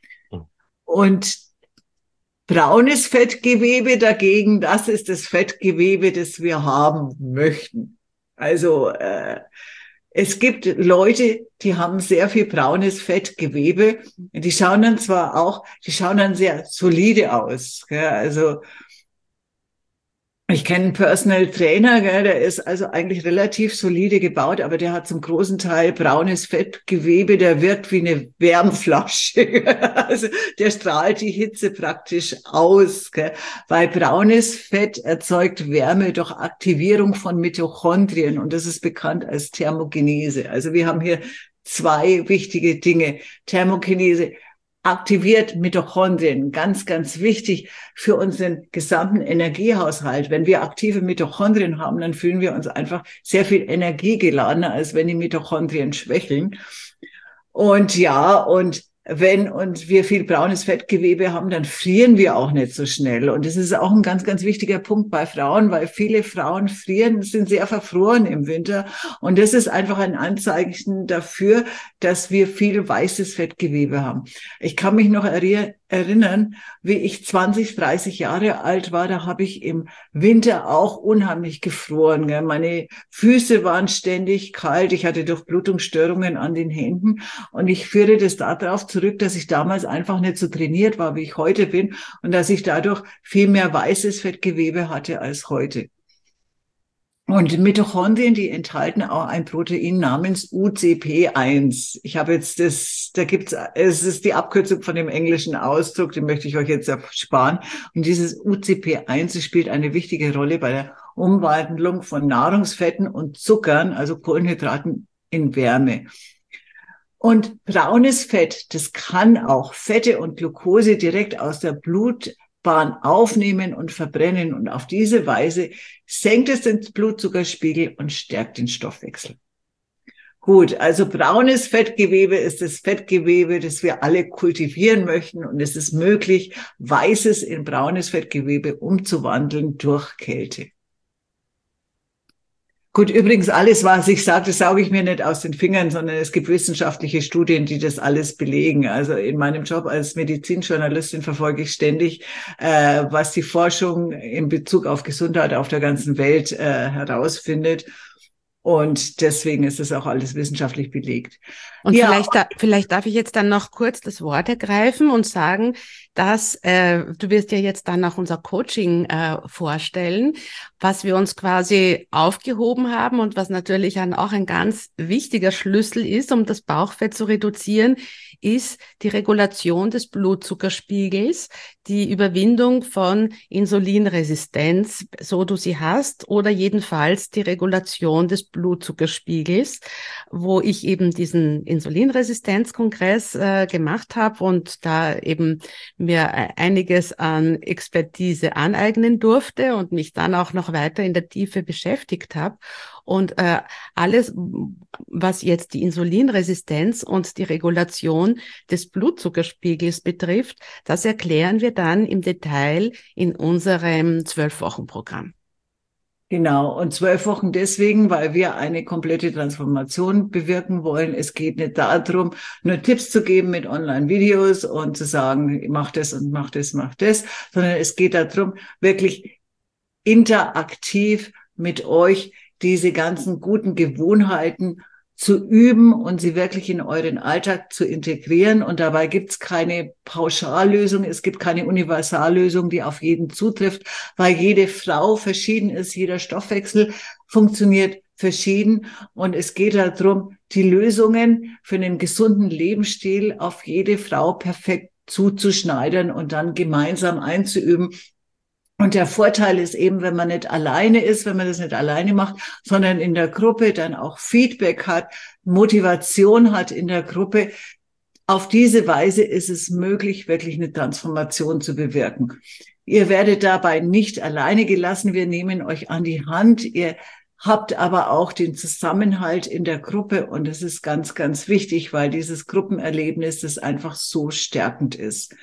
Und braunes Fettgewebe dagegen, das ist das Fettgewebe, das wir haben möchten. Also äh, Es gibt Leute, die haben sehr viel braunes Fettgewebe. Die schauen dann zwar auch, die schauen dann sehr solide aus. Gell? Also ich kenne einen Personal Trainer, gell, der ist also eigentlich relativ solide gebaut, aber der hat zum großen Teil braunes Fettgewebe, der wirkt wie eine Wärmflasche. Also der strahlt die Hitze praktisch aus, gell, weil braunes Fett erzeugt Wärme durch Aktivierung von Mitochondrien und das ist bekannt als Thermogenese. Also wir haben hier zwei wichtige Dinge. Thermogenese aktiviert Mitochondrien, ganz, ganz wichtig für unseren gesamten Energiehaushalt. Wenn wir aktive Mitochondrien haben, dann fühlen wir uns einfach sehr viel energiegeladener, als wenn die Mitochondrien schwächeln. Und ja, und wenn und wir viel braunes Fettgewebe haben, dann frieren wir auch nicht so schnell. Und das ist auch ein ganz, ganz wichtiger Punkt bei Frauen, weil viele Frauen frieren, sind sehr verfroren im Winter. Und das ist einfach ein Anzeichen dafür, dass wir viel weißes Fettgewebe haben. Ich kann mich noch erinnern, wie ich zwanzig, dreißig Jahre alt war, da habe ich im Winter auch unheimlich gefroren. Gell? Meine Füße waren ständig kalt, ich hatte Durchblutungsstörungen an den Händen und ich führe das darauf zurück, dass ich damals einfach nicht so trainiert war, wie ich heute bin und dass ich dadurch viel mehr weißes Fettgewebe hatte als heute. Und Mitochondrien, die enthalten auch ein Protein namens U C P eins. Ich habe jetzt das, da gibt's, es ist die Abkürzung von dem englischen Ausdruck, den möchte ich euch jetzt ersparen. Und dieses U C P eins spielt eine wichtige Rolle bei der Umwandlung von Nahrungsfetten und Zuckern, also Kohlenhydraten, in Wärme. Und braunes Fett, das kann auch Fette und Glucose direkt aus der Blut Bahn aufnehmen und verbrennen und auf diese Weise senkt es den Blutzuckerspiegel und stärkt den Stoffwechsel. Gut, also braunes Fettgewebe ist das Fettgewebe, das wir alle kultivieren möchten und es ist möglich, weißes in braunes Fettgewebe umzuwandeln durch Kälte. Gut, übrigens alles, was ich sage, das sauge ich mir nicht aus den Fingern, sondern es gibt wissenschaftliche Studien, die das alles belegen. Also in meinem Job als Medizinjournalistin verfolge ich ständig, äh, was die Forschung in Bezug auf Gesundheit auf der ganzen Welt äh, herausfindet. Und deswegen ist das auch alles wissenschaftlich belegt. Und ja. vielleicht, da, vielleicht darf ich jetzt dann noch kurz das Wort ergreifen und sagen, dass äh, du wirst ja jetzt dann auch unser Coaching äh, vorstellen, was wir uns quasi aufgehoben haben und was natürlich dann auch ein ganz wichtiger Schlüssel ist, um das Bauchfett zu reduzieren, ist die Regulation des Blutzuckerspiegels, die Überwindung von Insulinresistenz, so du sie hast, oder jedenfalls die Regulation des Blutzuckerspiegels, wo ich eben diesen Insulinresistenzkongress äh, gemacht habe und da eben mir einiges an Expertise aneignen durfte und mich dann auch noch weiter in der Tiefe beschäftigt habe. Und äh, alles, was jetzt die Insulinresistenz und die Regulation des Blutzuckerspiegels betrifft, das erklären wir dann im Detail in unserem Zwölf-Wochen-Programm. Genau, und zwölf Wochen deswegen, weil wir eine komplette Transformation bewirken wollen. Es geht nicht darum, nur Tipps zu geben mit Online-Videos und zu sagen, mach das und mach das, mach das, sondern es geht darum, wirklich interaktiv mit euch diese ganzen guten Gewohnheiten zu üben und sie wirklich in euren Alltag zu integrieren. Und dabei gibt es keine Pauschallösung, es gibt keine Universallösung, die auf jeden zutrifft, weil jede Frau verschieden ist, jeder Stoffwechsel funktioniert verschieden. Und es geht darum, die Lösungen für einen gesunden Lebensstil auf jede Frau perfekt zuzuschneidern und dann gemeinsam einzuüben. Und der Vorteil ist eben, wenn man nicht alleine ist, wenn man das nicht alleine macht, sondern in der Gruppe dann auch Feedback hat, Motivation hat in der Gruppe. Auf diese Weise ist es möglich, wirklich eine Transformation zu bewirken. Ihr werdet dabei nicht alleine gelassen. Wir nehmen euch an die Hand. Ihr habt aber auch den Zusammenhalt in der Gruppe. Und das ist ganz, ganz wichtig, weil dieses Gruppenerlebnis, das einfach so stärkend ist.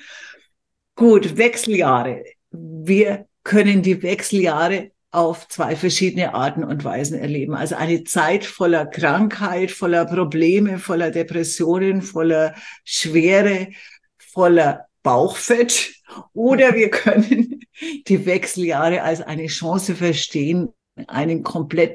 Gut, Wechseljahre. Wir können die Wechseljahre auf zwei verschiedene Arten und Weisen erleben. Also eine Zeit voller Krankheit, voller Probleme, voller Depressionen, voller Schwere, voller Bauchfett. Oder wir können die Wechseljahre als eine Chance verstehen, einen kompletten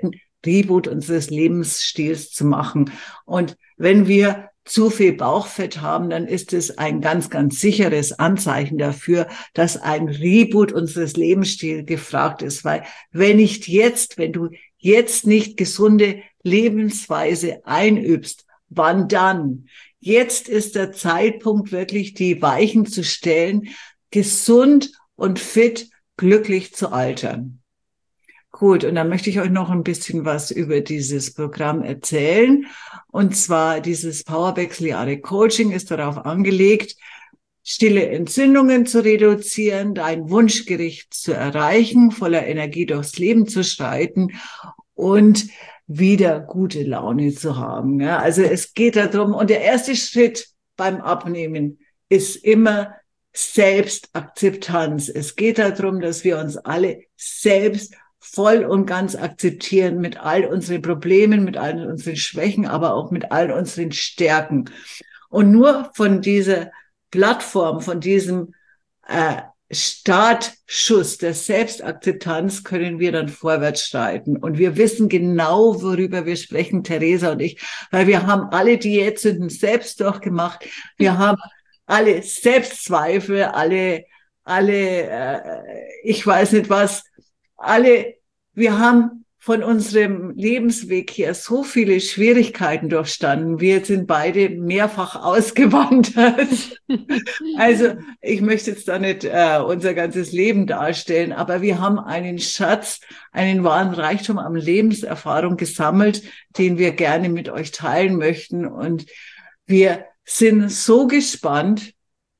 Reboot unseres Lebensstils zu machen. Und wenn wir zu viel Bauchfett haben, dann ist es ein ganz, ganz sicheres Anzeichen dafür, dass ein Reboot unseres Lebensstils gefragt ist. Weil wenn nicht jetzt, wenn du jetzt nicht gesunde Lebensweise einübst, wann dann? Jetzt ist der Zeitpunkt, wirklich die Weichen zu stellen, gesund und fit, glücklich zu altern. Gut, und dann möchte ich euch noch ein bisschen was über dieses Programm erzählen. Und zwar dieses Powerwechseljahre Coaching ist darauf angelegt, stille Entzündungen zu reduzieren, dein Wunschgericht zu erreichen, voller Energie durchs Leben zu schreiten und wieder gute Laune zu haben. Ja, also es geht darum, und der erste Schritt beim Abnehmen ist immer Selbstakzeptanz. Es geht darum, dass wir uns alle selbst voll und ganz akzeptieren mit all unseren Problemen, mit all unseren Schwächen, aber auch mit all unseren Stärken. Und nur von dieser Plattform, von diesem äh, Startschuss der Selbstakzeptanz können wir dann vorwärts schreiten. Und wir wissen genau, worüber wir sprechen, Theresa und ich, weil wir haben alle Diätsünden selbst durchgemacht. Wir haben alle Selbstzweifel, alle, alle, äh, ich weiß nicht was, alle, wir haben von unserem Lebensweg her so viele Schwierigkeiten durchstanden. Wir sind beide mehrfach ausgewandert. Also ich möchte jetzt da nicht äh, unser ganzes Leben darstellen, aber wir haben einen Schatz, einen wahren Reichtum an Lebenserfahrung gesammelt, den wir gerne mit euch teilen möchten. Und wir sind so gespannt,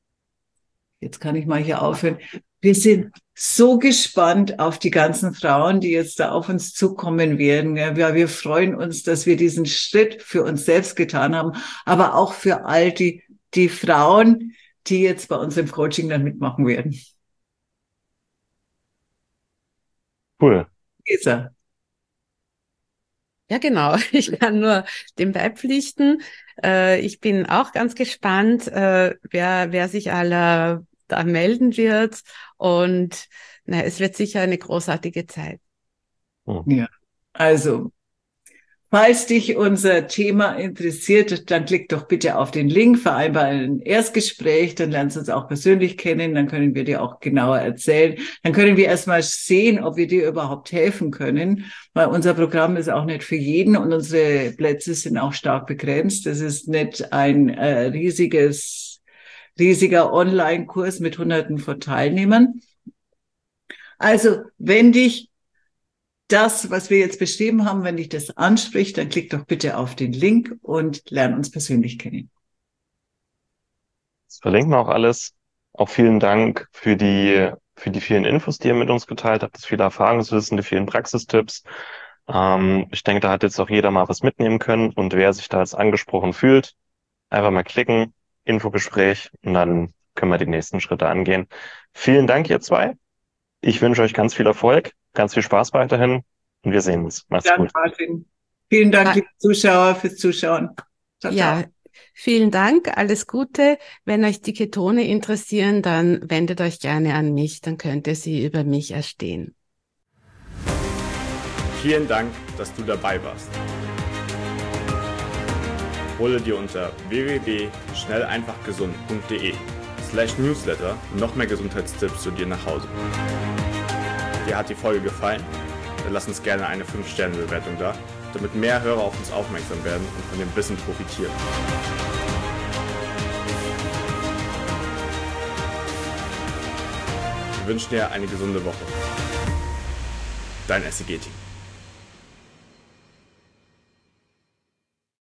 jetzt kann ich mal hier aufhören, wir sind so gespannt auf die ganzen Frauen, die jetzt da auf uns zukommen werden. Ja, wir freuen uns, dass wir diesen Schritt für uns selbst getan haben, aber auch für all die, die Frauen, die jetzt bei uns im Coaching dann mitmachen werden. Cool. Lisa. Ja, genau. Ich kann nur dem beipflichten. Äh, ich bin auch ganz gespannt, äh, wer, wer sich aller da melden wird. Und na, es wird sicher eine großartige Zeit. Ja, also, falls dich unser Thema interessiert, dann klick doch bitte auf den Link, vereinbar ein Erstgespräch, dann lernst du uns auch persönlich kennen, dann können wir dir auch genauer erzählen. Dann können wir erstmal sehen, ob wir dir überhaupt helfen können, weil unser Programm ist auch nicht für jeden und unsere Plätze sind auch stark begrenzt. Das ist nicht ein äh, riesiges riesiger Online-Kurs mit Hunderten von Teilnehmern. Also, wenn dich das, was wir jetzt beschrieben haben, wenn dich das anspricht, dann klick doch bitte auf den Link und lern uns persönlich kennen. Das verlinken wir auch alles. Auch vielen Dank für die, für die vielen Infos, die ihr mit uns geteilt habt, das viele Erfahrungswissen, die vielen Praxistipps. Ähm, ich denke, da hat jetzt auch jeder mal was mitnehmen können. Und wer sich da jetzt angesprochen fühlt, einfach mal klicken, Infogespräch, und dann können wir die nächsten Schritte angehen. Vielen Dank, ihr zwei. Ich wünsche euch ganz viel Erfolg, ganz viel Spaß weiterhin und wir sehen uns. Macht's Danke, gut. Martin. Vielen Dank, liebe Zuschauer, fürs Zuschauen. Ciao, Ja, ciao. vielen Dank, alles Gute. Wenn euch die Ketone interessieren, dann wendet euch gerne an mich, dann könnt ihr sie über mich erstehen. Vielen Dank, dass du dabei warst. Hole dir unter w w w punkt schnell einfach gesund punkt de slash newsletter noch mehr Gesundheitstipps zu dir nach Hause. Dir hat die Folge gefallen? Dann lass uns gerne eine fünf Sterne Bewertung da, damit mehr Hörer auf uns aufmerksam werden und von dem Wissen profitieren. Wir wünschen dir eine gesunde Woche. Dein S C G-Team.